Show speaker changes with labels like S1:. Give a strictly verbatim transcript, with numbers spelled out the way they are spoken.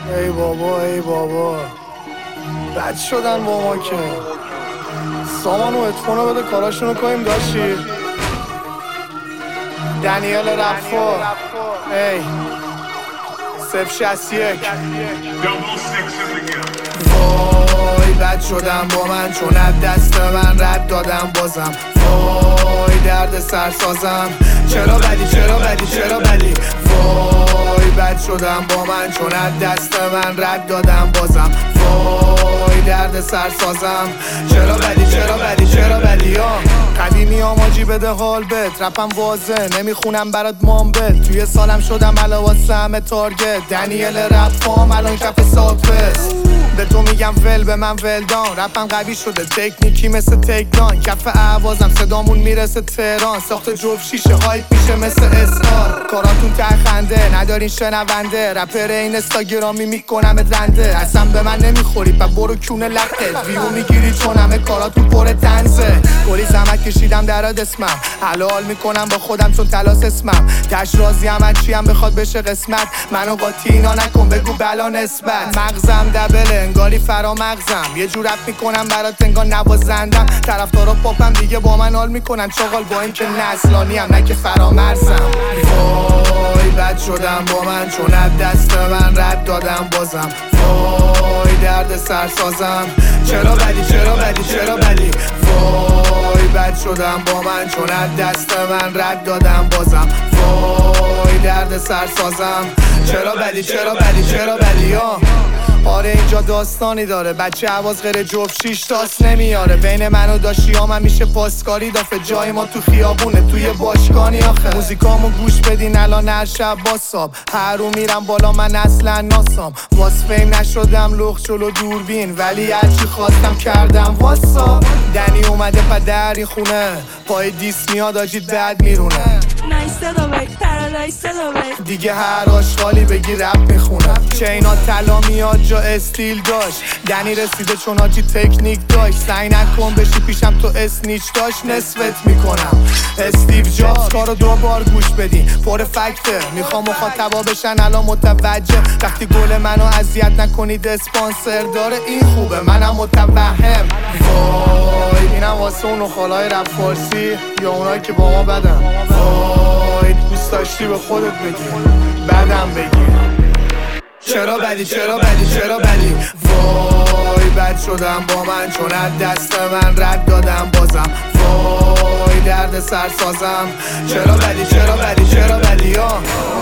S1: ای بابا ای بابا بد شدن با ما که سامان و اتفونو بده کاراشونو کنیم داشتی دنیل رفا ای سف شست یک وای بد شدم با من چون از دست من رد دادم بازم وای درد سر سازم چرا بدی چرا بدی چرا بدی وای بد شدم با من چون از دست من رد دادم بازم وای درد سر سازم چرا بدی چرا بدی چرا بدی ها قدیمی آماجی بده حال بد رپم واضح نمیخونم برات مامبل توی سالم شدم علاوه همه تارگت دنیل رپ فام الان کف ساکفست به تو میگم ول به من ولدان رپم قوی شده تکنیکی مثل تکدان کف اعوازم صدامون میرسه تهران ساخت جوب شیشه هایپ میشه مثل اسکار کاراتون ته خنده ندارین شنونده رپر این استاگرامی میکنم رنده اصلا به من نمیخوری پا برو کونه لقت ویو میگیری چون همه کاراتون پر تنزه کلی زحمت کشیدم دراد اسمم حلال میکنم با خودم چون تلاس اسمم تش رازی هم چی هم بخواد بشه قسمت منو قاطی اینا نکن بگو بلا نسبت مغزم دبله انگاری فرا مغزم یه جور رپ میکنم برات انگار نوازندم طرفدارا پاپم دیگه با من حال میکنن چاقال با این که نسلانی هم نه که فرامرزم وای بد شدم با من چون از دست من رد دادم بازم وای درد سر سازم چرا بدی چرا بدی چرا بدی وای بد شدم با من چون از دست من رد دادم بازم وای درد سر سازم چرا بدی چرا بدی چرا بدی ها آره اینجا داستانی داره بچه عواز غیر جفت شیش تاس نمیاره بین من و داشیام هم میشه پاسکاری دافه جای ما تو خیابونه توی باشگانی آخه موزیکامو گوش بدین الان هر شب باساب هر رو میرم بالا من اصلا ناسام واس فیم نشدم لخ جلو دوربین ولی هرچی خواستم کردم واسا دنی اومده پدر این خونه پای دیس میاد آجید بد میرونه دیگه هر آشغالی بگی رپ میخونم چینا طلا میاد جا استیل داشت دنی رسیده چون آجی تکنیک داشت سعی نکن بشی پیشم تو اسنیچ داشت نصفت میکنم استیو جابز کارو دو بار گوش بدین پر فکته میخوام مخاطبا بشن الان متوجه وقتی گل منو اذیت نکنید اسپانسر داره این خوبه منم متوهم وای اینم واسه اون خالای رپ فارسی یا اونایی که با ما بدن وای دوست داشتی به خودت بگی بدم بگی چرا بدی چرا بدی چرا بدی وای بد شدم با من چون از دست من رد دادم بازم وای درد سر سازم چرا بدی چرا بدی چرا بدی ها